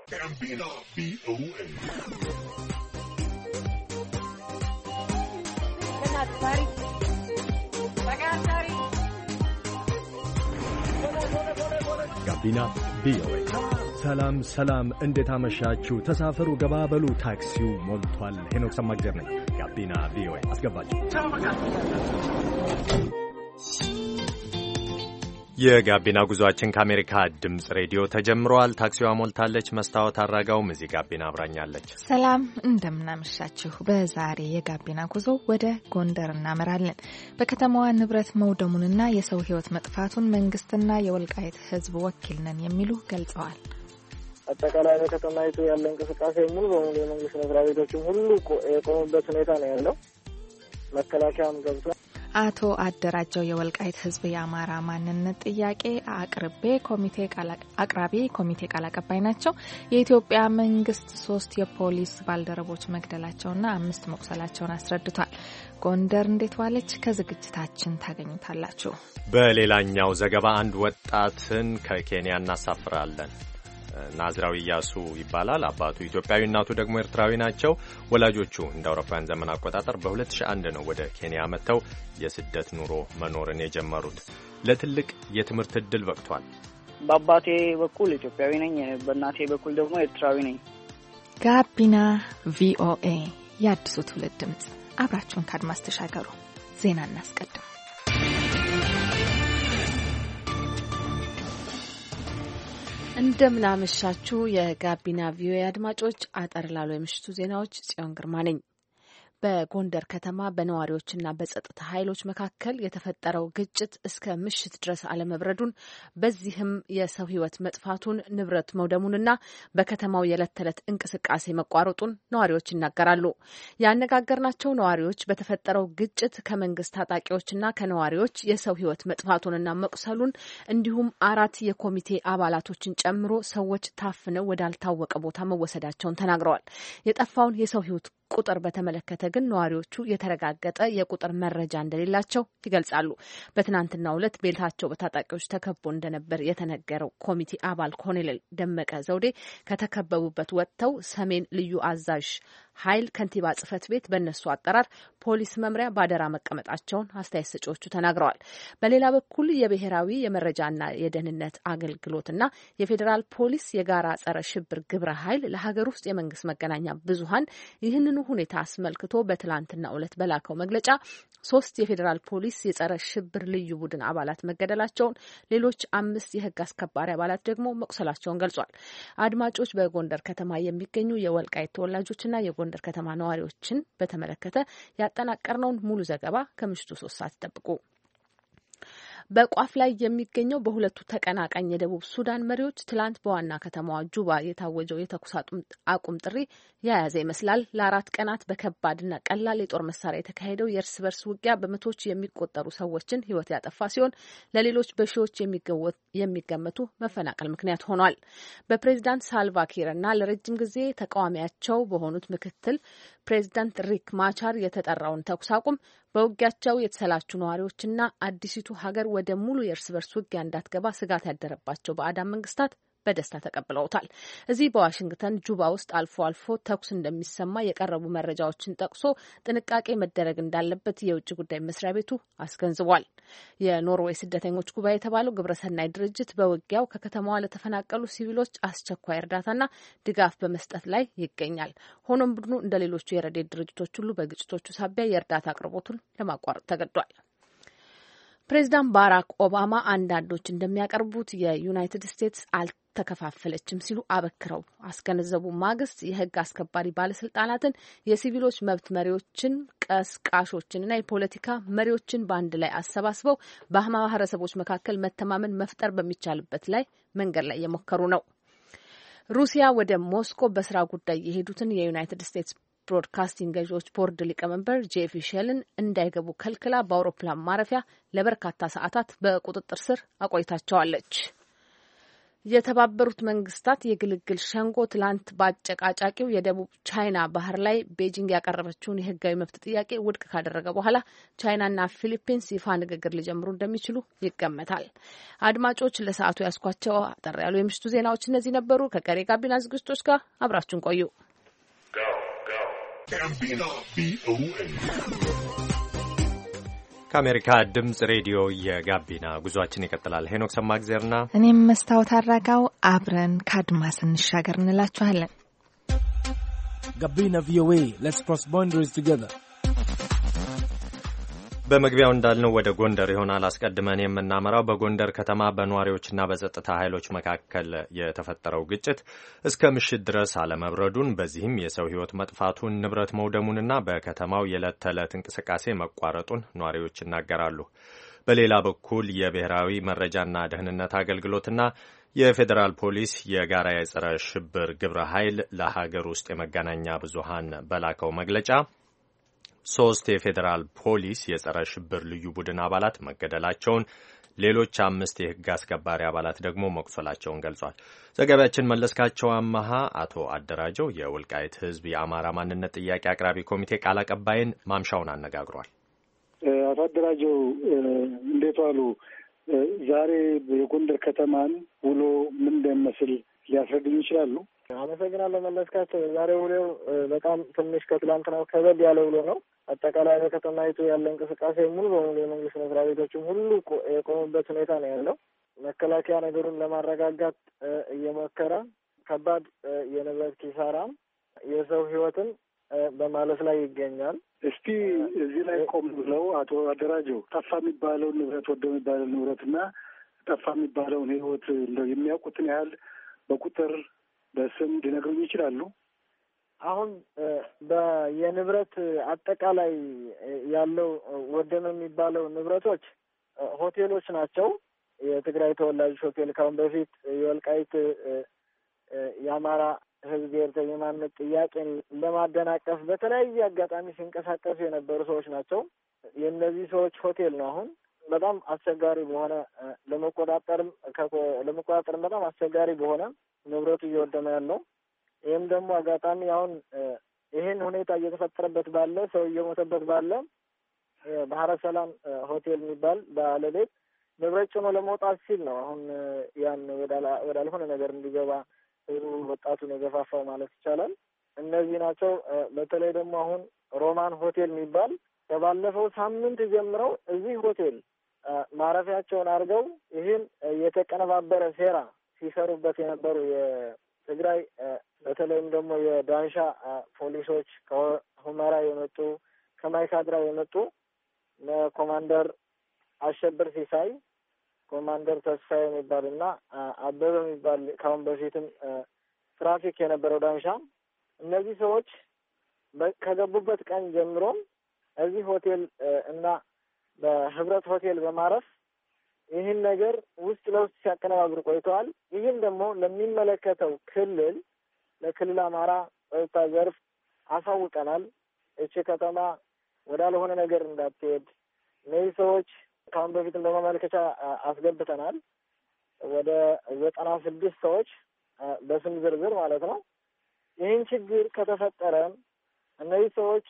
Gambino VOA. ጋቢና ቪኦኤ። ሰላም ሰላም፣ እንዴት አመሻችሁ? ተሳፈሩ፣ ገባበሉ፣ ታክሲው ሞልቷል። ሄኖክ ሰማግዜር ነኝ። ጋቢና ቪኦኤ አስገባችሁ። የጋቢና ጉዟችን ከአሜሪካ ድምፅ ሬዲዮ ተጀምሯል። ታክሲዋ ሞልታለች። መስታወት አራጋውም እዚህ ጋቢና አብራኛለች። ሰላም እንደምናመሻችሁ። በዛሬ የጋቢና ጉዞ ወደ ጎንደር እናመራለን። በከተማዋ ንብረት መውደሙንና የሰው ሕይወት መጥፋቱን መንግስትና የወልቃይት ሕዝብ ወኪል ነን የሚሉ ገልጸዋል። አጠቃላይ በከተማይቱ ያለ እንቅስቃሴ ሙሉ በሙሉ የመንግስት መስሪያ ቤቶችም ሁሉ የቆሙበት ሁኔታ ነው ያለው። መከላከያም ገብቷል። አቶ አደራጀው የወልቃይት ሕዝብ የአማራ ማንነት ጥያቄ አቅራቢ ኮሚቴ ቃል አቀባይ ናቸው። የኢትዮጵያ መንግስት 3 የፖሊስ ባልደረቦች መግደላቸውና 5 መቁሰላቸውን አስረድቷል። ጎንደር እንዴት ዋለች? ከዝግጅታችን ታገኙታላችሁ። በሌላኛው ዘገባ አንድ ወጣትን ከኬንያ እናሳፍራለን። ናዝራዊ ኢያሱ ይባላል። አባቱ ኢትዮጵያዊ፣ እናቱ ደግሞ ኤርትራዊ ናቸው። ወላጆቹ እንደ አውሮፓውያን ዘመን አቆጣጠር በ2001 ነው ወደ ኬንያ መጥተው የስደት ኑሮ መኖርን የጀመሩት። ለትልቅ የትምህርት ዕድል በቅቷል። በአባቴ በኩል ኢትዮጵያዊ ነኝ፣ በእናቴ በኩል ደግሞ ኤርትራዊ ነኝ። ጋቢና ቪኦኤ የአዲሱ ትውልድ ድምፅ። አብራችሁን ከአድማስ ተሻገሩ። ዜና እናስቀድም። እንደምናመሻችሁ የጋቢና ቪኦኤ አድማጮች፣ አጠር ላሉ የምሽቱ ዜናዎች ጽዮን ግርማ ነኝ። በጎንደር ከተማ በነዋሪዎችና በጸጥታ ኃይሎች መካከል የተፈጠረው ግጭት እስከ ምሽት ድረስ አለመብረዱን፣ በዚህም የሰው ሕይወት መጥፋቱን፣ ንብረት መውደሙንና በከተማው የዕለት ተዕለት እንቅስቃሴ መቋረጡን ነዋሪዎች ይናገራሉ። ያነጋገርናቸው ነዋሪዎች በተፈጠረው ግጭት ከመንግስት ታጣቂዎችና ከነዋሪዎች የሰው ሕይወት መጥፋቱንና መቁሰሉን እንዲሁም 4 የኮሚቴ አባላቶችን ጨምሮ ሰዎች ታፍነው ወዳልታወቀ ቦታ መወሰዳቸውን ተናግረዋል። የጠፋውን የሰው ሕይወት ቁጥር በተመለከተ ግን ነዋሪዎቹ የተረጋገጠ የቁጥር መረጃ እንደሌላቸው ይገልጻሉ። በትናንትናው ዕለት ቤታቸው በታጣቂዎች ተከቦ እንደነበር የተነገረው ኮሚቴ አባል ኮሎኔል ደመቀ ዘውዴ ከተከበቡበት ወጥተው ሰሜን ልዩ አዛዥ ኃይል ከንቲባ ጽሕፈት ቤት በእነሱ አጠራር ፖሊስ መምሪያ ባደራ መቀመጣቸውን አስተያየት ሰጪዎቹ ተናግረዋል። በሌላ በኩል የብሔራዊ የመረጃና የደህንነት አገልግሎትና የፌዴራል ፖሊስ የጋራ ጸረ ሽብር ግብረ ኃይል ለሀገር ውስጥ የመንግስት መገናኛ ብዙኃን ይህንኑ ሁኔታ አስመልክቶ በትላንትናው ዕለት በላከው መግለጫ 3 የፌዴራል ፖሊስ የጸረ ሽብር ልዩ ቡድን አባላት መገደላቸውን፣ ሌሎች 5 የህግ አስከባሪ አባላት ደግሞ መቁሰላቸውን ገልጿል። አድማጮች፣ በጎንደር ከተማ የሚገኙ የወልቃይት ተወላጆችና የጎንደር ከተማ ነዋሪዎችን በተመለከተ ያጠናቀርነውን ሙሉ ዘገባ ከምሽቱ 3 ሰዓት ይጠብቁ። በቋፍ ላይ የሚገኘው በሁለቱ ተቀናቃኝ የደቡብ ሱዳን መሪዎች ትላንት በዋና ከተማዋ ጁባ የታወጀው የተኩስ አቁም ጥሪ የያዘ ይመስላል። ለ4 ቀናት በከባድና ቀላል የጦር መሳሪያ የተካሄደው የእርስ በርስ ውጊያ በመቶዎች የሚቆጠሩ ሰዎችን ሕይወት ያጠፋ ሲሆን ለሌሎች በሺዎች የሚገመቱ መፈናቀል ምክንያት ሆኗል። በፕሬዚዳንት ሳልቫኪርና ለረጅም ጊዜ ተቃዋሚያቸው በሆኑት ምክትል ፕሬዚዳንት ሪክ ማቻር የተጠራውን ተኩስ አቁም በውጊያቸው የተሰላቹ ነዋሪዎችና አዲሲቱ ሀገር ወደ ሙሉ የእርስ በርስ ውጊያ እንዳትገባ ስጋት ያደረባቸው ባዕዳን መንግስታት በደስታ ተቀብለውታል። እዚህ በዋሽንግተን ጁባ ውስጥ አልፎ አልፎ ተኩስ እንደሚሰማ የቀረቡ መረጃዎችን ጠቅሶ ጥንቃቄ መደረግ እንዳለበት የውጭ ጉዳይ መስሪያ ቤቱ አስገንዝቧል። የኖርዌይ ስደተኞች ጉባኤ የተባለው ግብረሰናይ ድርጅት በውጊያው ከከተማዋ ለተፈናቀሉ ሲቪሎች አስቸኳይ እርዳታና ድጋፍ በመስጠት ላይ ይገኛል። ሆኖም ቡድኑ እንደ ሌሎቹ የረድኤት ድርጅቶች ሁሉ በግጭቶቹ ሳቢያ የእርዳታ አቅርቦቱን ለማቋረጥ ተገዷል። ፕሬዚዳንት ባራክ ኦባማ አንዳንዶች እንደሚያቀርቡት የዩናይትድ ስቴትስ አልተከፋፈለችም ሲሉ አበክረው አስገነዘቡ። ማግስት የሕግ አስከባሪ ባለስልጣናትን፣ የሲቪሎች መብት መሪዎችን፣ ቀስቃሾችንና የፖለቲካ መሪዎችን በአንድ ላይ አሰባስበው በማህበረሰቦች መካከል መተማመን መፍጠር በሚቻልበት ላይ መንገድ ላይ የሞከሩ ነው። ሩሲያ ወደ ሞስኮ በስራ ጉዳይ የሄዱትን የዩናይትድ ስቴትስ ብሮድካስቲንግ ገዢዎች ቦርድ ሊቀመንበር ጄፊ ሼልን እንዳይገቡ ከልክላ በአውሮፕላን ማረፊያ ለበርካታ ሰዓታት በቁጥጥር ስር አቆይታቸዋለች። የተባበሩት መንግስታት የግልግል ሸንጎ ትላንት በአጨቃጫቂው የደቡብ ቻይና ባህር ላይ ቤጂንግ ያቀረበችውን የህጋዊ መብት ጥያቄ ውድቅ ካደረገ በኋላ ቻይናና ፊሊፒንስ ይፋ ንግግር ሊጀምሩ እንደሚችሉ ይገመታል። አድማጮች ለሰዓቱ ያስኳቸው አጠር ያሉ የምሽቱ ዜናዎች እነዚህ ነበሩ። ከቀሪ ጋቢና ዝግጅቶች ጋር አብራችሁን ቆዩ። ከአሜሪካ ድምጽ ሬዲዮ የጋቢና ጉዟችን ይቀጥላል። ሄኖክ ሰማግዜርና እኔም መስታወት አራጋው አብረን ከአድማስ እንሻገር እንላችኋለን። ጋቢና ቪኦኤ ሌትስ ክሮስ ባውንደሪስ ቱጌዘር። በመግቢያው እንዳልነው ወደ ጎንደር ይሆናል አስቀድመን የምናመራው። በጎንደር ከተማ በነዋሪዎችና በጸጥታ ኃይሎች መካከል የተፈጠረው ግጭት እስከ ምሽት ድረስ አለመብረዱን፣ በዚህም የሰው ሕይወት መጥፋቱን፣ ንብረት መውደሙንና በከተማው የዕለት ተዕለት እንቅስቃሴ መቋረጡን ነዋሪዎች ይናገራሉ። በሌላ በኩል የብሔራዊ መረጃና ደህንነት አገልግሎትና የፌዴራል ፖሊስ የጋራ የጸረ ሽብር ግብረ ኃይል ለሀገር ውስጥ የመገናኛ ብዙሃን በላከው መግለጫ 3 የፌዴራል ፖሊስ የጸረ ሽብር ልዩ ቡድን አባላት መገደላቸውን፣ ሌሎች 5 የሕግ አስከባሪ አባላት ደግሞ መቁሰላቸውን ገልጿል። ዘጋቢያችን መለስካቸው አማሃ አቶ አደራጀው የወልቃይት ሕዝብ የአማራ ማንነት ጥያቄ አቅራቢ ኮሚቴ ቃል አቀባይን ማምሻውን አነጋግሯል። አቶ አደራጀው እንዴት ዋሉ? ዛሬ የጎንደር ከተማን ውሎ ምን እንደሚመስል ሊያስረዱኝ ይችላሉ? አመሰግናለሁ መለስካቸው። ዛሬ ውሎው በጣም ትንሽ ከትላንትናው ከበድ ያለ ውሎ ነው። አጠቃላይ በከተማይቱ ያለ እንቅስቃሴ ሙሉ በሙሉ የመንግስት መስሪያ ቤቶችም ሁሉ የቆሙበት ሁኔታ ነው ያለው። መከላከያ ነገሩን ለማረጋጋት እየሞከረ ከባድ የንብረት ኪሳራም የሰው ሕይወትን በማለፍ ላይ ይገኛል። እስቲ እዚህ ላይ ቆም ብለው አቶ አደራጀው ጠፋ የሚባለው ንብረት ወደ የሚባለው ንብረትና ጠፋ የሚባለውን ሕይወት እንደው የሚያውቁትን ያህል በቁጥር በስም ሊነግሩኝ ይችላሉ? አሁን የንብረት አጠቃላይ ያለው ወደመ የሚባለው ንብረቶች ሆቴሎች ናቸው። የትግራይ ተወላጆች ሆቴል ካሁን በፊት የወልቃይት የአማራ ሕዝብ ብሔርተኛ የማንነት ጥያቄን ለማደናቀፍ በተለያየ አጋጣሚ ሲንቀሳቀሱ የነበሩ ሰዎች ናቸው። የእነዚህ ሰዎች ሆቴል ነው። አሁን በጣም አስቸጋሪ በሆነ ለመቆጣጠርም በጣም አስቸጋሪ በሆነ ንብረቱ እየወደመ ያለው። ይህም ደግሞ አጋጣሚ አሁን ይህን ሁኔታ እየተፈጠረበት ባለ ሰው እየሞተበት ባለ ባህረ ሰላም ሆቴል የሚባል ባለቤት ንብረት ጭኖ ለመውጣት ሲል ነው አሁን ያን ወዳልሆነ ነገር እንዲገባ ወጣቱን የገፋፋው ማለት ይቻላል። እነዚህ ናቸው። በተለይ ደግሞ አሁን ሮማን ሆቴል የሚባል ከባለፈው ሳምንት ጀምረው እዚህ ሆቴል ማረፊያቸውን አድርገው ይህን የተቀነባበረ ሴራ ሲሰሩበት የነበሩ የትግራይ በተለይም ደግሞ የዳንሻ ፖሊሶች ከሁመራ የመጡ ከማይካድራ የመጡ ኮማንደር አሸብር ሲሳይ፣ ኮማንደር ተስፋዬ የሚባል እና አበበ የሚባል ካሁን በፊትም ትራፊክ የነበረው ዳንሻ፣ እነዚህ ሰዎች ከገቡበት ቀን ጀምሮ እዚህ ሆቴል እና በህብረት ሆቴል በማረፍ ይህን ነገር ውስጥ ለውስጥ ሲያቀነባብሩ ቆይተዋል። ይህን ደግሞ ለሚመለከተው ክልል ለክልል አማራ ጸጥታ ዘርፍ አሳውቀናል። እቺ ከተማ ወዳልሆነ ነገር እንዳትሄድ እነዚህ ሰዎች ካሁን በፊትም በማመልከቻ አስገብተናል። ወደ 96 ሰዎች በስም ዝርዝር ማለት ነው። ይህን ችግር ከተፈጠረ እነዚህ ሰዎች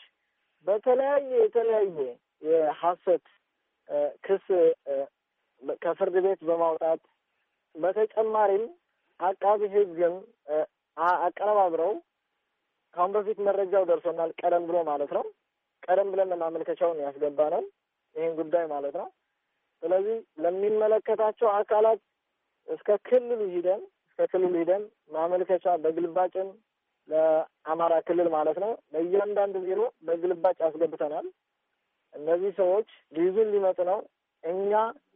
የተለያየ የሐሰት ክስ ከፍርድ ቤት በማውጣት በተጨማሪም አቃቢ ሕግም አቀነባብረው ካሁን በፊት መረጃው ደርሶናል። ቀደም ብሎ ማለት ነው። ቀደም ብለን ማመልከቻውን ያስገባ ነው ይህን ጉዳይ ማለት ነው። ስለዚህ ለሚመለከታቸው አካላት እስከ ክልሉ ሂደን ማመልከቻ በግልባጭም ለአማራ ክልል ማለት ነው ለእያንዳንዱ ቢሮ በግልባጭ አስገብተናል። እነዚህ ሰዎች ሊይዙን ሊመጡ ነው። እኛ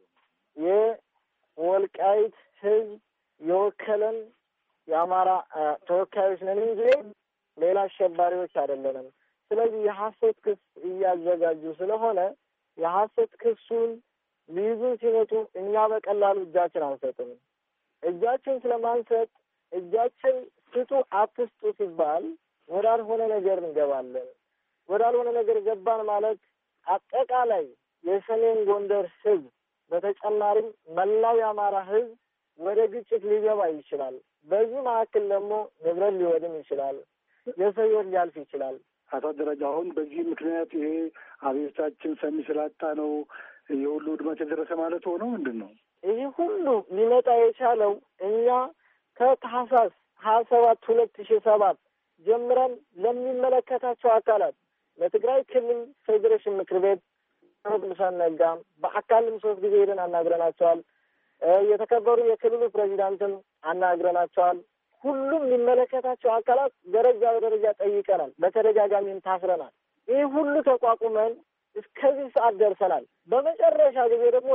የወልቃይት ሕዝብ የወከለን የአማራ ተወካዮች ነን እንጂ ሌላ አሸባሪዎች አይደለንም። ስለዚህ የሐሰት ክስ እያዘጋጁ ስለሆነ የሐሰት ክሱን ሊይዙን ሲመጡ እኛ በቀላሉ እጃችን አንሰጥም። እጃችን ስለማንሰጥ እጃችን ስጡ አትስጡ ሲባል ወዳልሆነ ነገር እንገባለን። ወዳልሆነ ነገር ገባን ማለት አጠቃላይ የሰሜን ጎንደር ሕዝብ በተጨማሪም መላው የአማራ ሕዝብ ወደ ግጭት ሊገባ ይችላል። በዚህ መካከል ደግሞ ንብረት ሊወድም ይችላል፣ የሰው ሕይወት ሊያልፍ ይችላል። አቶ አደራጅ አሁን በዚህ ምክንያት ይሄ አቤታችን ሰሚ ስላጣ ነው የሁሉ ውድመት የደረሰ ማለት ሆኖ ምንድን ነው? ይህ ሁሉ ሊመጣ የቻለው እኛ ከታህሳስ 27 2007 ጀምረን ለሚመለከታቸው አካላት ለትግራይ ክልል ፌዴሬሽን ምክር ቤት ቅዱሳን ነጋም በአካልም 3 ጊዜ ሄደን አናግረናቸዋል። የተከበሩ የክልሉ ፕሬዚዳንትም አናግረናቸዋል። ሁሉም የሚመለከታቸው አካላት ደረጃ በደረጃ ጠይቀናል። በተደጋጋሚም ታስረናል። ይህ ሁሉ ተቋቁመን እስከዚህ ሰዓት ደርሰናል። በመጨረሻ ጊዜ ደግሞ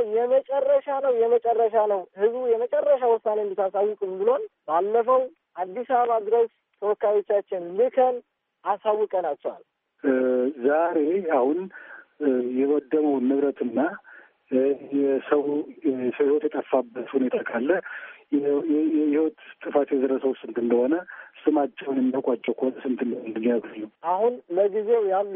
የመጨረሻ ነው ህዝቡ የመጨረሻ ውሳኔ እንድታሳውቁም ብሎን ባለፈው አዲስ አበባ ድረስ ተወካዮቻችን ልከን አሳውቀናቸዋል። ዛሬ አሁን የወደመውን ንብረትና የሰው ህይወት የጠፋበት ሁኔታ ካለ የህይወት ጥፋት የደረሰው ስንት እንደሆነ ስማቸውን የሚያውቋቸው ከሆነ ስንት እንደሚያገኙ አሁን ለጊዜው ያሉ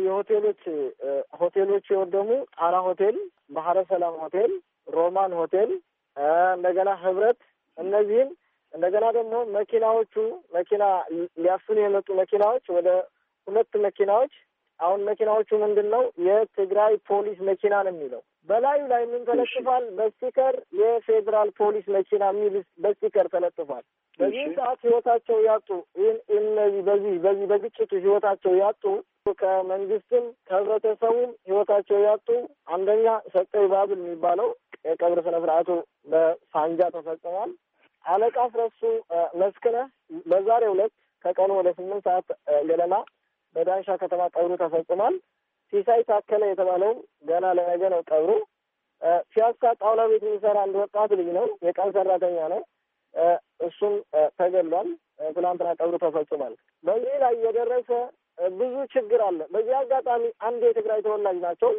ሆቴሎች የወደሙ ጣና ሆቴል፣ ባህረ ሰላም ሆቴል፣ ሮማን ሆቴል፣ እንደገና ህብረት፣ እነዚህም እንደገና ደግሞ መኪና ሊያፍኑ የመጡ መኪናዎች ወደ 2 መኪናዎች። አሁን መኪናዎቹ ምንድን ነው? የትግራይ ፖሊስ መኪና ነው የሚለው በላዩ ላይ ምን ተለጥፏል? በስቲከር የፌዴራል ፖሊስ መኪና የሚል በስቲከር ተለጥፏል። በዚህ ሰዓት ህይወታቸው ያጡ እነዚህ በግጭቱ ህይወታቸው ያጡ ከመንግስትም ከህብረተሰቡም ህይወታቸው ያጡ አንደኛ ሰጠኝ ባብል የሚባለው የቀብር ስነ ስርዓቱ በሳንጃ ተፈጽሟል። አለቃ ፍረሱ መስክነህ በዛሬው ዕለት ከቀኑ ወደ 8 ሰዓት ገለማ በዳንሻ ከተማ ቀብሩ ተፈጽሟል። ሲሳይ ታከለ የተባለው ገና ለነገ ነው ቀብሩ። ፒያሳ ጣውላ ቤት የሚሰራ አንድ ወጣት ልጅ ነው፣ የቀን ሰራተኛ ነው። እሱም ተገሏል። ትናንትና ቀብሩ ተፈጽሟል። በዚህ ላይ የደረሰ ብዙ ችግር አለ። በዚህ አጋጣሚ አንድ የትግራይ ተወላጅ ናቸው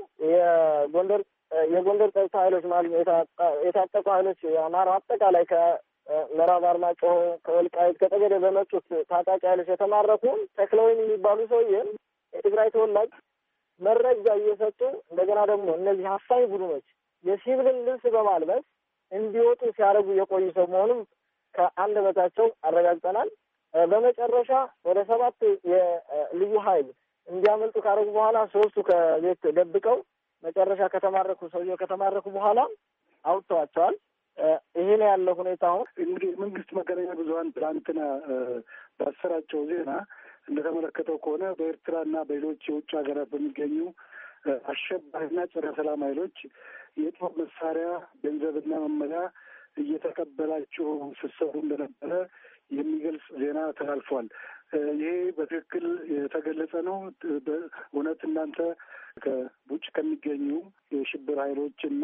የጎንደር ጸጥታ ኃይሎች ማለት የታጠቁ ኃይሎች የአማራ አጠቃላይ ምዕራብ አርማጭሆ ከወልቃይት ከጠገዴ በመጡት ታጣቂ ኃይሎች የተማረኩ ተክለወይን የሚባሉ ሰውዬን የትግራይ ተወላጅ መረጃ እየሰጡ እንደገና ደግሞ እነዚህ አፋኝ ቡድኖች የሲቪልን ልብስ በማልበስ እንዲወጡ ሲያደርጉ የቆዩ ሰው መሆኑን ከአንደበታቸው አረጋግጠናል። በመጨረሻ ወደ 7 የልዩ ኃይል እንዲያመልጡ ካደረጉ በኋላ 3ቱ ከቤት ደብቀው መጨረሻ ሰውየው ከተማረኩ በኋላ አውጥተዋቸዋል። ይሄን ያለው ሁኔታ አሁን እንግዲህ መንግስት መገናኛ ብዙኃን ትናንትና ባሰራጨው ዜና እንደተመለከተው ከሆነ በኤርትራና በሌሎች የውጭ ሀገራት በሚገኙ አሸባሪና ጸረ ሰላም ኃይሎች የጦር መሳሪያ፣ ገንዘብና መመሪያ እየተቀበላችሁ ስትሰሩ እንደነበረ የሚገልጽ ዜና ተላልፏል። ይሄ በትክክል የተገለጸ ነው? በእውነት እናንተ ከውጭ ከሚገኙ የሽብር ኃይሎች እና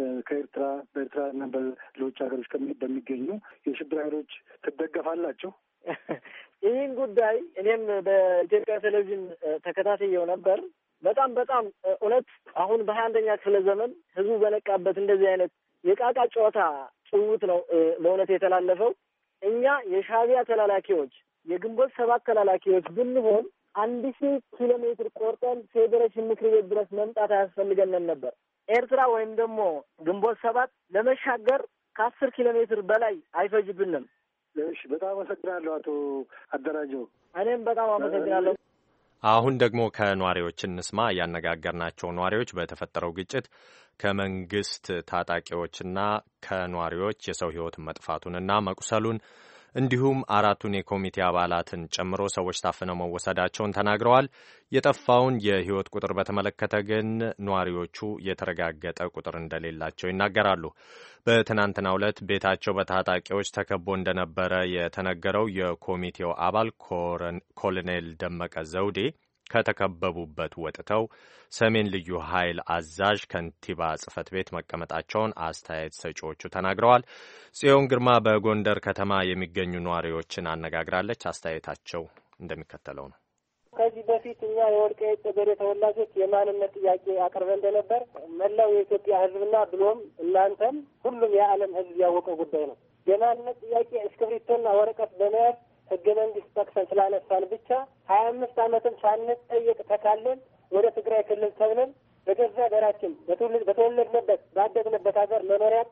በኤርትራና በሌሎች ሀገሮች በሚገኙ የሽብር ኃይሎች ትደገፋላችሁ? ይህን ጉዳይ እኔም በኢትዮጵያ ቴሌቪዥን ተከታትየው ነበር። በጣም እውነት አሁን በ21ኛ ክፍለ ዘመን ህዝቡ በነቃበት እንደዚህ አይነት የቃቃ ጨዋታ ጭውውት ነው በእውነት የተላለፈው። እኛ የሻዕቢያ ተላላኪዎች የግንቦት 7 ተላላኪዎች ብንሆን 1000 ኪሎ ሜትር ቆርጠን ፌዴሬሽን ምክር ቤት ድረስ መምጣት አያስፈልገንም ነበር። ኤርትራ ወይም ደግሞ ግንቦት 7 ለመሻገር ከ10 ኪሎ ሜትር በላይ አይፈጅብንም። እሺ፣ በጣም አመሰግናለሁ አቶ አደራጀው። እኔም በጣም አመሰግናለሁ። አሁን ደግሞ ከነዋሪዎች እንስማ። ያነጋገርናቸው ነዋሪዎች በተፈጠረው ግጭት ከመንግስት ታጣቂዎችና ከነዋሪዎች የሰው ሕይወት መጥፋቱንና መቁሰሉን እንዲሁም 4ቱን የኮሚቴ አባላትን ጨምሮ ሰዎች ታፍነው መወሰዳቸውን ተናግረዋል። የጠፋውን የሕይወት ቁጥር በተመለከተ ግን ነዋሪዎቹ የተረጋገጠ ቁጥር እንደሌላቸው ይናገራሉ። በትናንትናው ዕለት ቤታቸው በታጣቂዎች ተከቦ እንደነበረ የተነገረው የኮሚቴው አባል ኮሎኔል ደመቀ ዘውዴ ከተከበቡበት ወጥተው ሰሜን ልዩ ኃይል አዛዥ ከንቲባ ጽሕፈት ቤት መቀመጣቸውን አስተያየት ሰጪዎቹ ተናግረዋል። ጽዮን ግርማ በጎንደር ከተማ የሚገኙ ነዋሪዎችን አነጋግራለች። አስተያየታቸው እንደሚከተለው ነው። ከዚህ በፊት እኛ የወልቃይት ጠገዴ ተወላጆች የማንነት ጥያቄ አቅርበን እንደነበር መላው የኢትዮጵያ ሕዝብና ብሎም እናንተም ሁሉም የዓለም ሕዝብ ያወቀው ጉዳይ ነው። የማንነት ጥያቄ እስክሪብቶና ወረቀት በመያዝ ሕገ መንግስት ጠቅሰን ስላነሳን ብቻ 25 ዓመትም ሳንጠየቅ ተካለን ወደ ትግራይ ክልል ተብለን በገዛ ሀገራችን በተወለድንበት ባደግንበት ሀገር መኖሪያ አጥተን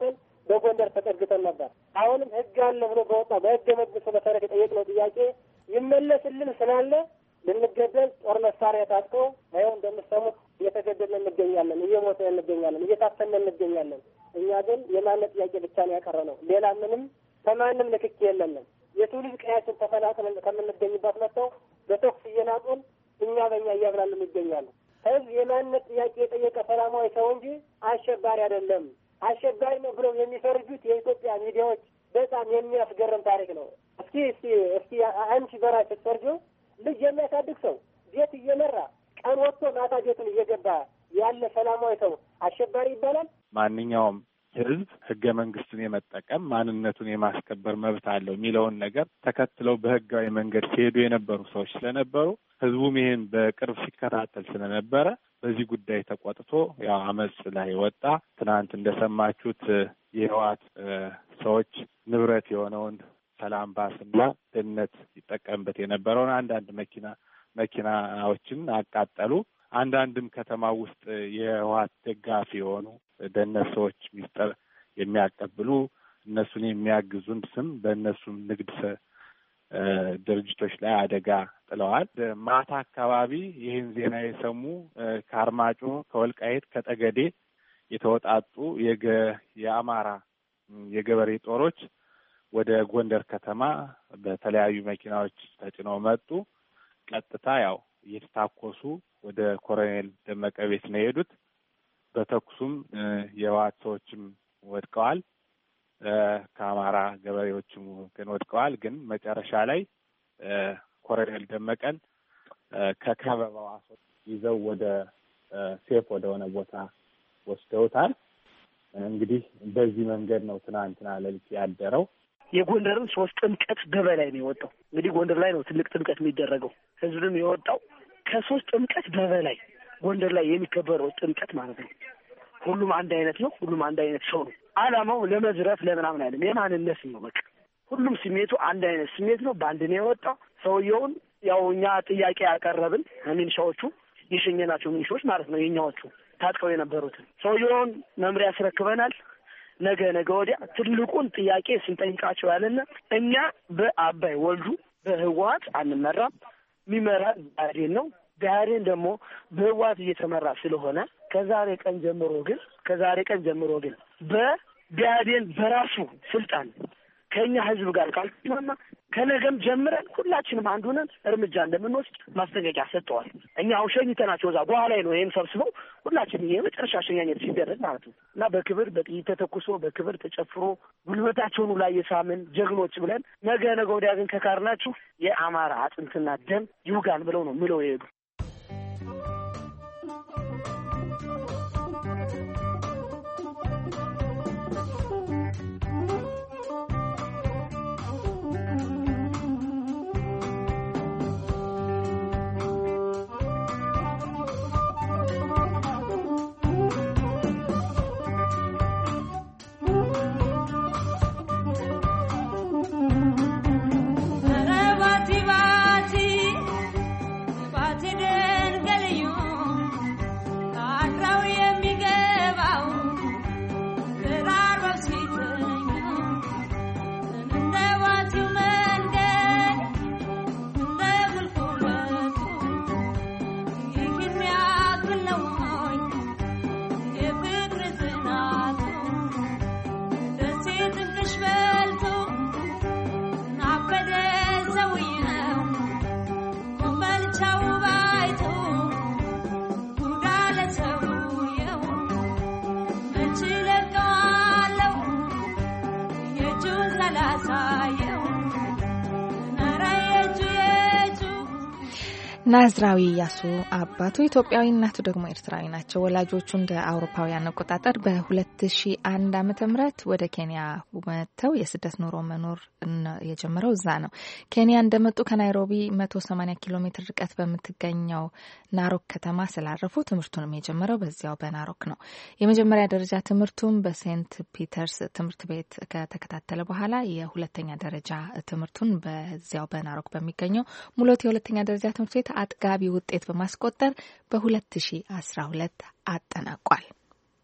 በጎንደር ተጠግተን ነበር። አሁንም ህግ አለ ብሎ በወጣ በህገ መንግስቱ መሰረት የጠየቅነው ጥያቄ ይመለስልን ስላለ ልንገደል ጦር መሳሪያ ታጥቀው ይኸው እንደምትሰሙት እየተገደልን እንገኛለን፣ እየሞትን እንገኛለን፣ እየታፈንን እንገኛለን። እኛ ግን የማንነት ጥያቄ ብቻ ነው ያቀረነው። ሌላ ምንም ከማንም ንክኪ የለንም። የትውልድ ቀያችን ተፈናቅለን ከምንገኝበት መጥተው በተኩስ እየናጡን እኛ በእኛ እያብላሉ ይገኛሉ። ህዝብ የማንነት ጥያቄ የጠየቀ ሰላማዊ ሰው እንጂ አሸባሪ አይደለም። አሸባሪ ነው ብለው የሚፈርጁት የኢትዮጵያ ሚዲያዎች በጣም የሚያስገርም ታሪክ ነው። እስኪ አንቺ በራስሽ ፈርጆ ልጅ የሚያሳድግ ሰው ቤት እየመራ ቀን ወጥቶ ማታ ቤቱን እየገባ ያለ ሰላማዊ ሰው አሸባሪ ይባላል? ማንኛውም ህዝብ ህገ መንግስቱን የመጠቀም ማንነቱን የማስከበር መብት አለው የሚለውን ነገር ተከትለው በህጋዊ መንገድ ሲሄዱ የነበሩ ሰዎች ስለነበሩ ህዝቡም ይሄን በቅርብ ሲከታተል ስለነበረ በዚህ ጉዳይ ተቆጥቶ ያው አመጽ ላይ ወጣ። ትናንት እንደሰማችሁት የህወሓት ሰዎች ንብረት የሆነውን ሰላም ባስና ደህንነት ይጠቀምበት የነበረውን አንዳንድ መኪናዎችን አቃጠሉ። አንዳንድም ከተማ ውስጥ የህወሓት ደጋፊ የሆኑ ደህንነት ሰዎች ሚስጥር የሚያቀብሉ እነሱን የሚያግዙን ስም በእነሱም ንግድ ድርጅቶች ላይ አደጋ ጥለዋል። ማታ አካባቢ ይህን ዜና የሰሙ ከአርማጮ፣ ከወልቃይት፣ ከጠገዴ የተወጣጡ የአማራ የገበሬ ጦሮች ወደ ጎንደር ከተማ በተለያዩ መኪናዎች ተጭነው መጡ። ቀጥታ ያው እየተታኮሱ ወደ ኮሎኔል ደመቀ ቤት ነው የሄዱት። በተኩሱም የህወሓት ሰዎችም ወድቀዋል፣ ከአማራ ገበሬዎችም ግን ወድቀዋል። ግን መጨረሻ ላይ ኮሎኔል ደመቀን ከከበባው ይዘው ወደ ሴፍ ወደሆነ ቦታ ወስደውታል። እንግዲህ በዚህ መንገድ ነው ትናንትና ሌሊት ያደረው። የጎንደርን 3 ጥምቀት በበላይ ነው የወጣው። እንግዲህ ጎንደር ላይ ነው ትልቅ ጥምቀት የሚደረገው። ህዝብም የወጣው ከ3 ጥምቀት በበላይ ጎንደር ላይ የሚከበረው ጥምቀት ማለት ነው። ሁሉም አንድ አይነት ነው። ሁሉም አንድ አይነት ሰው ነው። አላማው ለመዝረፍ ለምናምን አይደለም፣ የማንነት ነው። በቃ ሁሉም ስሜቱ አንድ አይነት ስሜት ነው። በአንድ ነው የወጣው። ሰውየውን ያው እኛ ጥያቄ ያቀረብን ሚኒሻዎቹ የሸኘናቸው ሚኒሻዎች ማለት ነው የኛዎቹ ታጥቀው የነበሩትን ሰውየውን መምሪያ ያስረክበናል። ነገ ወዲያ ትልቁን ጥያቄ ስንጠይቃቸው ያለና እኛ በአባይ ወልዱ በህወሓት አንመራም፣ የሚመራን ብአዴን ነው። ብአዴን ደግሞ በህወሓት እየተመራ ስለሆነ ከዛሬ ቀን ጀምሮ ግን በብአዴን በራሱ ስልጣን ከኛ ህዝብ ጋር ካልተስማማ ከነገም ጀምረን ሁላችንም አንድ ሆነን እርምጃ እንደምንወስድ ማስጠንቀቂያ ሰጥተዋል። እኛ ሸኝተናቸው እዛ በኋላ ነው ይሄን ሰብስበው ሁላችንም የመጨረሻ ሸኛኘት ሲደረግ ማለት ነው እና በክብር በጥይት ተተኩሶ በክብር ተጨፍሮ ጉልበታቸውን ላይ የሳምን ጀግኖች ብለን ነገ ወዲያ ግን ከካርናችሁ የአማራ አጥንትና ደም ይውጋን ብለው ነው ምለው ይሄዱ። ናዝራዊ ያሱ አባቱ ኢትዮጵያዊ እናቱ ደግሞ ኤርትራዊ ናቸው። ወላጆቹ እንደ አውሮፓውያን አቆጣጠር በ2001 ዓ.ም ወደ ኬንያ መጥተው የስደት ኑሮ መኖር የጀመረው እዛ ነው። ኬንያ እንደመጡ ከናይሮቢ 180 ኪሎ ሜትር ርቀት በምትገኘው ናሮክ ከተማ ስላረፉ ትምህርቱንም የጀመረው በዚያው በናሮክ ነው። የመጀመሪያ ደረጃ ትምህርቱን በሴንት ፒተርስ ትምህርት ቤት ከተከታተለ በኋላ የሁለተኛ ደረጃ ትምህርቱን በዚያው በናሮክ በሚገኘው ሙሎት የሁለተኛ ደረጃ ትምህርት ቤት አጥጋቢ ውጤት በማስቆጠር በ2012 አጠናቋል።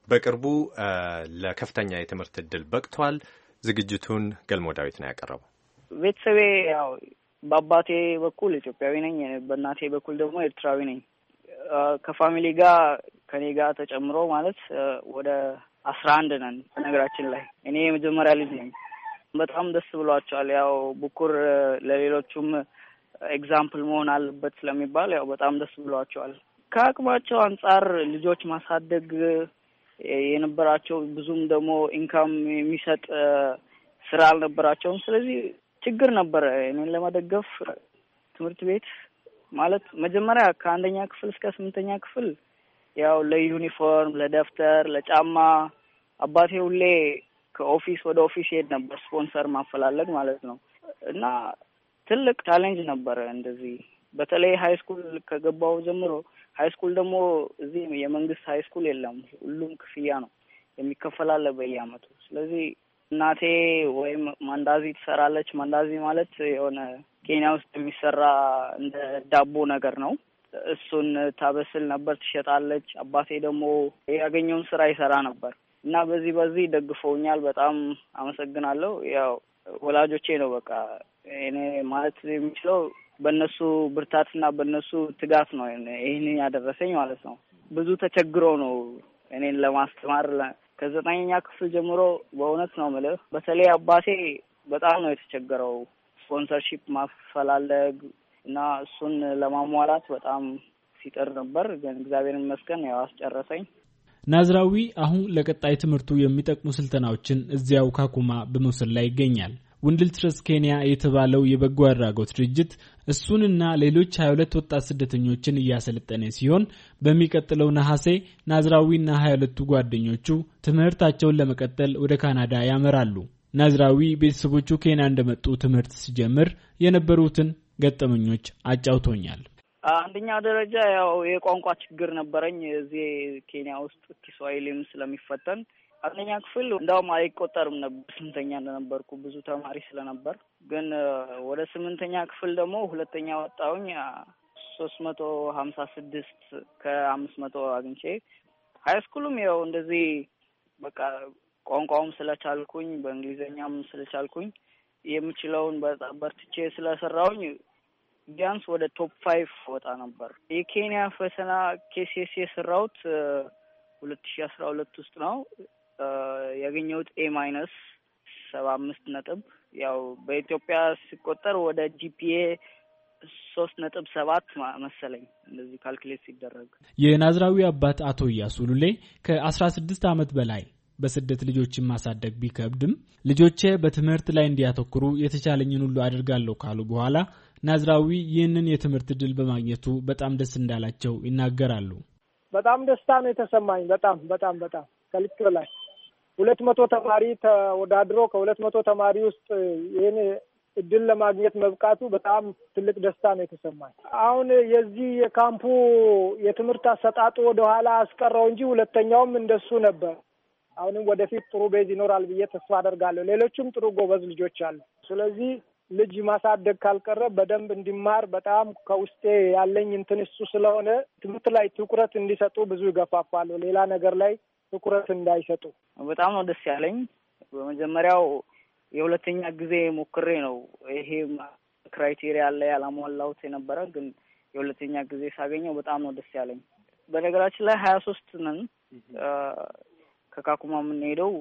በቅርቡ ለከፍተኛ የትምህርት እድል በቅቷል። ዝግጅቱን ገልሞ ዳዊት ነው ያቀረበው። ቤተሰቤ ያው በአባቴ በኩል ኢትዮጵያዊ ነኝ፣ በእናቴ በኩል ደግሞ ኤርትራዊ ነኝ። ከፋሚሊ ጋር ከኔ ጋር ተጨምሮ ማለት ወደ 11 ነን። በነገራችን ላይ እኔ የመጀመሪያ ልጅ ነኝ። በጣም ደስ ብሏቸዋል። ያው ቡኩር ለሌሎቹም ኤግዛምፕል መሆን አለበት ስለሚባል ያው በጣም ደስ ብሏቸዋል። ከአቅማቸው አንጻር ልጆች ማሳደግ የነበራቸው ብዙም ደግሞ ኢንካም የሚሰጥ ስራ አልነበራቸውም። ስለዚህ ችግር ነበረ እኔን ለመደገፍ። ትምህርት ቤት ማለት መጀመሪያ ከአንደኛ ክፍል እስከ 8ኛ ክፍል ያው ለዩኒፎርም፣ ለደፍተር፣ ለጫማ አባቴ ሁሌ ከኦፊስ ወደ ኦፊስ ሄድ ነበር፣ ስፖንሰር ማፈላለግ ማለት ነው። እና ትልቅ ቻሌንጅ ነበረ እንደዚህ። በተለይ ሃይ ስኩል ከገባው ጀምሮ ሃይ ስኩል ደግሞ እዚህ የመንግስት ሃይ ስኩል የለም፣ ሁሉም ክፍያ ነው የሚከፈላለ በየአመቱ። ስለዚህ እናቴ ወይም ማንዳዚ ትሰራለች። ማንዳዚ ማለት የሆነ ኬንያ ውስጥ የሚሰራ እንደ ዳቦ ነገር ነው። እሱን ታበስል ነበር፣ ትሸጣለች። አባቴ ደግሞ ያገኘውን ስራ ይሰራ ነበር እና በዚህ ደግፈውኛል። በጣም አመሰግናለሁ። ያው ወላጆቼ ነው በቃ እኔ ማለት የሚችለው በእነሱ ብርታትና በእነሱ ትጋት ነው ይህንን ያደረሰኝ ማለት ነው። ብዙ ተቸግሮ ነው እኔን ለማስተማር ከ9ኛ ክፍል ጀምሮ በእውነት ነው የምልህ። በተለይ አባቴ በጣም ነው የተቸገረው ስፖንሰርሺፕ ማፈላለግ እና እሱን ለማሟላት በጣም ሲጥር ነበር። ግን እግዚአብሔር ይመስገን ያው አስጨረሰኝ። ናዝራዊ አሁን ለቀጣይ ትምህርቱ የሚጠቅሙ ስልጠናዎችን እዚያው ካኩማ በመውሰድ ላይ ይገኛል። ወንድልትረስ ኬንያ የተባለው የበጎ አድራጎት ድርጅት እሱንና ሌሎች 22 ወጣት ስደተኞችን እያሰለጠነ ሲሆን በሚቀጥለው ነሐሴ ናዝራዊና 22 ጓደኞቹ ትምህርታቸውን ለመቀጠል ወደ ካናዳ ያመራሉ። ናዝራዊ ቤተሰቦቹ ኬንያ እንደመጡ ትምህርት ሲጀምር የነበሩትን ገጠመኞች አጫውቶኛል። አንደኛ ደረጃ ያው የቋንቋ ችግር ነበረኝ። እዚህ ኬንያ ውስጥ ኪስዋሂሊም ስለሚፈተን አንደኛ ክፍል እንደውም አይቆጠርም ነበር 8ኛ እንደነበርኩ ብዙ ተማሪ ስለነበር። ግን ወደ 8ኛ ክፍል ደግሞ ሁለተኛ ወጣሁኝ 356 ከ500 አግኝቼ ሃይ ስኩልም ያው እንደዚህ በቃ ቋንቋውም ስለቻልኩኝ በእንግሊዘኛም ስለቻልኩኝ የምችለውን በርትቼ ስለሰራሁኝ ቢያንስ ወደ ቶፕ 5 ወጣ ነበር። የኬንያ ፈተና KCSE የሰራሁት 2012 ውስጥ ነው። ያገኘሁት A-75 ነጥብ ያው በኢትዮጵያ ሲቆጠር ወደ GPA 3.7 መሰለኝ እንደዚህ ካልኩሌት ሲደረግ። የናዝራዊ አባት አቶ ኢያሱ ሉሌ ከ16 ዓመት በላይ በስደት ልጆችን ማሳደግ ቢከብድም ልጆቼ በትምህርት ላይ እንዲያተኩሩ የተቻለኝን ሁሉ አድርጋለሁ ካሉ በኋላ ናዝራዊ ይህንን የትምህርት ዕድል በማግኘቱ በጣም ደስ እንዳላቸው ይናገራሉ። በጣም ደስታ ነው የተሰማኝ። በጣም ከልክ በላይ 200 ተማሪ ተወዳድሮ ከ200 ተማሪ ውስጥ ይሄን እድል ለማግኘት መብቃቱ በጣም ትልቅ ደስታ ነው የተሰማኝ። አሁን የዚህ የካምፑ የትምህርት አሰጣጡ ወደ ኋላ አስቀረው እንጂ ሁለተኛውም እንደሱ ነበር። አሁንም ወደፊት ጥሩ ቤዝ ይኖራል ብዬ ተስፋ አደርጋለሁ። ሌሎችም ጥሩ ጎበዝ ልጆች አሉ። ስለዚህ ልጅ ማሳደግ ካልቀረ በደንብ እንዲማር በጣም ከውስጤ ያለኝ እንትን እሱ ስለሆነ ትምህርት ላይ ትኩረት እንዲሰጡ ብዙ ይገፋፋሉ። ሌላ ነገር ላይ ትኩረት እንዳይሰጡ በጣም ነው ደስ ያለኝ። በመጀመሪያው የሁለተኛ ጊዜ ሞክሬ ነው ይሄ ክራይቴሪያ ላይ ያላሟላሁት የነበረ፣ ግን የሁለተኛ ጊዜ ሳገኘው በጣም ነው ደስ ያለኝ። በነገራችን ላይ 23 ነን ከካኩማ የምንሄደው።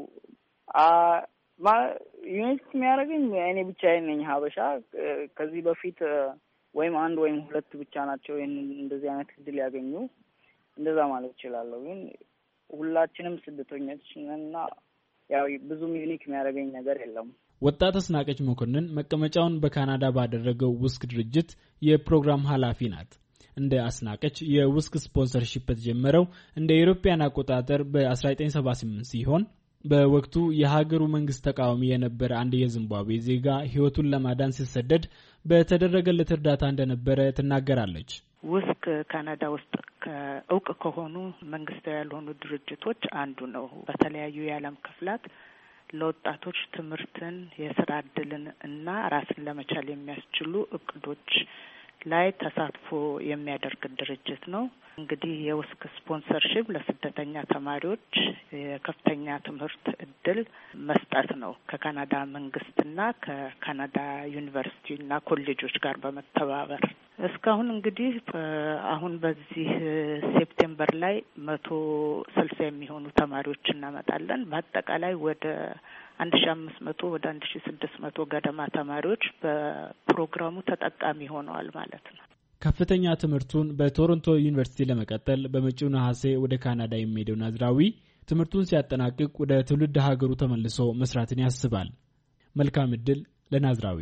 ዩኒት የሚያደርገኝ እኔ ብቻዬን ነኝ ሀበሻ። ከዚህ በፊት ወይም አንድ ወይም ሁለት ብቻ ናቸው እንደዚህ አይነት እድል ያገኙ፣ እንደዛ ማለት እችላለሁ። ግን ሁላችንም ስደተኞች ነንና ያው ብዙም ዩኒክ የሚያደርገኝ ነገር የለም። ወጣት አስናቀች መኮንን መቀመጫውን በካናዳ ባደረገው ውስክ ድርጅት የፕሮግራም ኃላፊ ናት። እንደ አስናቀች የውስክ ስፖንሰርሺፕ የተጀመረው እንደ ኢሮፒያን አቆጣጠር በ1978 ሲሆን በወቅቱ የሀገሩ መንግስት ተቃዋሚ የነበረ አንድ የዚምባብዌ ዜጋ ህይወቱን ለማዳን ሲሰደድ በተደረገለት እርዳታ እንደነበረ ትናገራለች። ውስክ ካናዳ ውስጥ ከእውቅ ከሆኑ መንግስታዊ ያልሆኑ ድርጅቶች አንዱ ነው። በተለያዩ የዓለም ክፍላት ለወጣቶች ትምህርትን፣ የስራ እድልን እና ራስን ለመቻል የሚያስችሉ እቅዶች ላይ ተሳትፎ የሚያደርግ ድርጅት ነው። እንግዲህ የውስክ ስፖንሰርሺፕ ለስደተኛ ተማሪዎች የከፍተኛ ትምህርት እድል መስጠት ነው ከካናዳ መንግስትና ከካናዳ ዩኒቨርሲቲና ኮሌጆች ጋር በመተባበር እስካሁን እንግዲህ አሁን በዚህ ሴፕቴምበር ላይ 160 የሚሆኑ ተማሪዎች እናመጣለን። በአጠቃላይ ወደ 1500 ወደ 1600 ገደማ ተማሪዎች በፕሮግራሙ ተጠቃሚ ሆነዋል ማለት ነው። ከፍተኛ ትምህርቱን በቶሮንቶ ዩኒቨርሲቲ ለመቀጠል በመጪው ነሐሴ ወደ ካናዳ የሚሄደው ናዝራዊ ትምህርቱን ሲያጠናቅቅ ወደ ትውልድ ሀገሩ ተመልሶ መስራትን ያስባል። መልካም እድል ለናዝራዊ።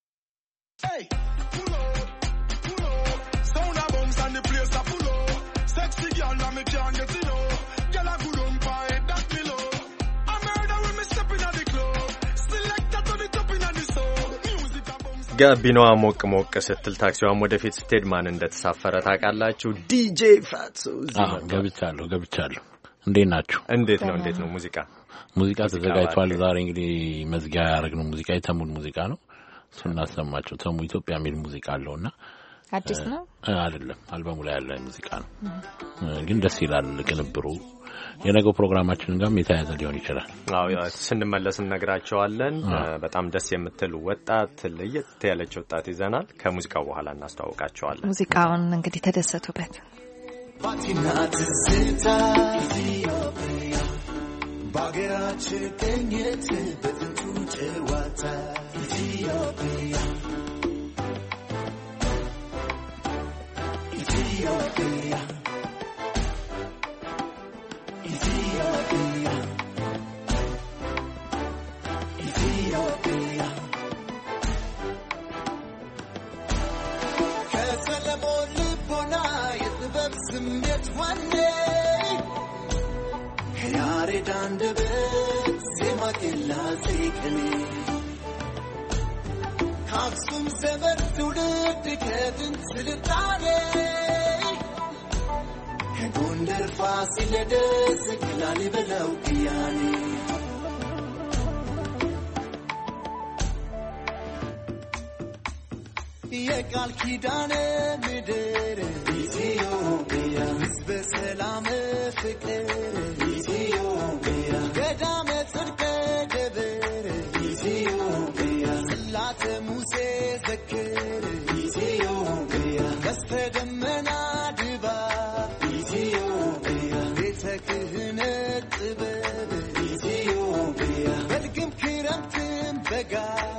ጋቢናዋ ሞቅ ሞቅ ስትል ታክሲዋም ወደፊት ስትሄድ ማን እንደተሳፈረ ታውቃላችሁ? ዲጄ ፋቱ ገብቻለሁ። እንዴት ናችሁ? እንዴት ነው ሙዚቃ ተዘጋጅቷል። ዛሬ እንግዲህ መዝጊያ ያደረግነው ሙዚቃ የተሙን ሙዚቃ ነው። እሱን እናሰማችሁ። ተሙ ኢትዮጵያ የሚል ሙዚቃ አለውና አዲስ ነው አይደለም፣ አልበሙ ላይ ያለ ሙዚቃ ነው። ግን ደስ ይላል ቅንብሩ። የነገው ፕሮግራማችን ጋርም የተያያዘ ሊሆን ይችላል። አዎ ስንመለስ እንነግራቸዋለን። በጣም ደስ የምትል ወጣት ለየት ያለች ወጣት ይዘናል። ከሙዚቃው በኋላ እናስተዋውቃቸዋለን። ሙዚቃውን እንግዲህ ተደሰቱበት። ባቲናት ስታ ኢትዮጵያ ባገራችን ቀኝት በጥንቱ ጨዋታ ኢትዮጵያ ኢትዮጵያ ኢትዮጵያ ኢትዮጵያ ከሰለሞን ልቦና የጥበብ ስሜት ዋኔ ከያሬድ አንደበት ዜማ ቅላጼ ቅኔ ከአክሱም ዘመን ትውልድ ከጥንት ስልጣኔ ከጎንደር ፋሲለደስ ከላሊበላው ቅያኔ የቃል ኪዳነ ምድር ኢትዮጵያ ሕዝበ ሰላም ፍቅር ኢትዮጵያ ገዳመ ጽድቀ ደብር ኢትዮጵያ ጽላተ ሙሴ ዘክር ኢትዮጵያ ቀስተ ደመና ድባብ ኢትዮጵያ ቤተ ክህነት ጥበብ ኢትዮጵያ በልግም ክረምትም በጋ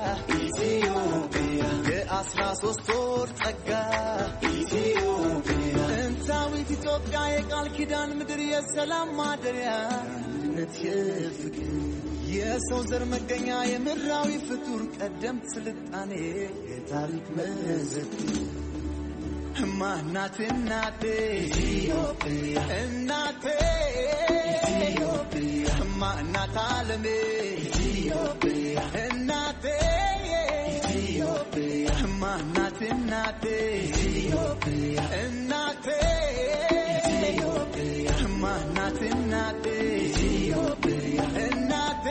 ኢትዮጵያ የ13 ወር ጸጋ ኢትዮጵያ ጥንታዊት ኢትዮጵያ የቃል ኪዳን ምድር የሰላም ማደሪያ አንድነት የፍቅር የሰው ዘር መገኛ የምድራዊ ፍጡር ቀደምት ስልጣኔ የታሪክ መዘክር ማናት እናቴ ኢትዮጵያ እናቴ ኢትዮጵያ ማናት ዓለሜ ኢትዮጵያ እናቴ ኢትዮጵያ ማናት እናቴ ኢትዮጵያ እናቴ ኢትዮጵያ ማናት እናቴ ኢትዮጵያ እናቴ።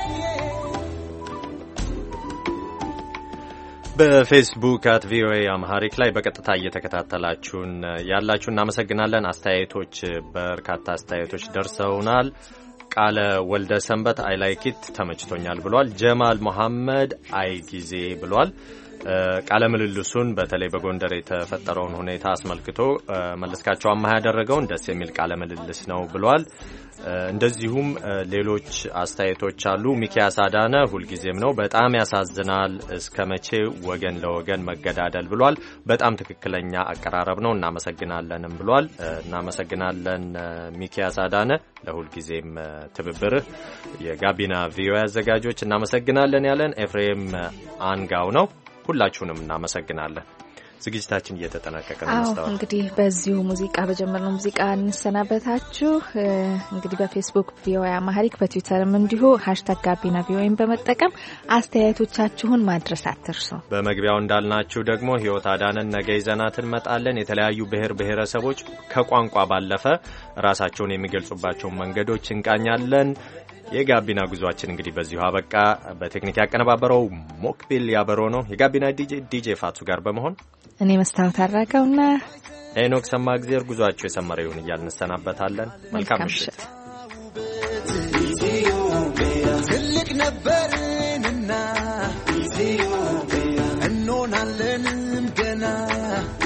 በፌስቡክ @ቪኦኤ አምሃሪክ ላይ በቀጥታ እየተከታተላችሁን ያላችሁ እናመሰግናለን። አስተያየቶች በርካታ አስተያየቶች ደርሰውናል። ቃለ ወልደ ሰንበት አይ ላይክ ኢት ተመችቶኛል ብሏል። ጀማል መሐመድ አይ ጊዜ ብሏል። ቃለ ምልልሱን በተለይ በጎንደር የተፈጠረውን ሁኔታ አስመልክቶ መለስካቸው አማሃ ያደረገውን ደስ የሚል ቃለ ምልልስ ነው ብሏል። እንደዚሁም ሌሎች አስተያየቶች አሉ። ሚኪያስ አዳነ ሁልጊዜም ነው በጣም ያሳዝናል፣ እስከ መቼ ወገን ለወገን መገዳደል ብሏል። በጣም ትክክለኛ አቀራረብ ነው፣ እናመሰግናለንም ብሏል። እናመሰግናለን ሚኪያስ አዳነ ለሁልጊዜም ትብብርህ። የጋቢና ቪኦኤ አዘጋጆች እናመሰግናለን ያለን ኤፍሬም አንጋው ነው። ሁላችሁንም እናመሰግናለን። ዝግጅታችን እየተጠናቀቀ ነው። እንግዲህ በዚሁ ሙዚቃ በጀመርነው ሙዚቃ እንሰናበታችሁ። እንግዲህ በፌስቡክ ቪኦኤ አማሪክ በትዊተርም እንዲሁ #ጋቢና ቪኦኤን በመጠቀም አስተያየቶቻችሁን ማድረስ አትርሱ። በመግቢያው እንዳልናችሁ ደግሞ ህይወት አዳነን ነገ ይዘናት እንመጣለን። የተለያዩ ብሔር ብሔረሰቦች ከቋንቋ ባለፈ ራሳቸውን የሚገልጹባቸውን መንገዶች እንቃኛለን። የጋቢና ጉዟችን እንግዲህ በዚሁ አበቃ። በቴክኒክ ያቀነባበረው ሞክቢል ያበሮ ነው። የጋቢና ዲጄ ፋቱ ጋር በመሆን እኔ መስታወት አድራገውና ሄኖክ ሰማእግዚአብሔር ጉዟቸው የሰመረ ይሁን እያልን እንሰናበታለን። መልካም ምሽት። ትልቅ ነበርንና እንሆናለን ገና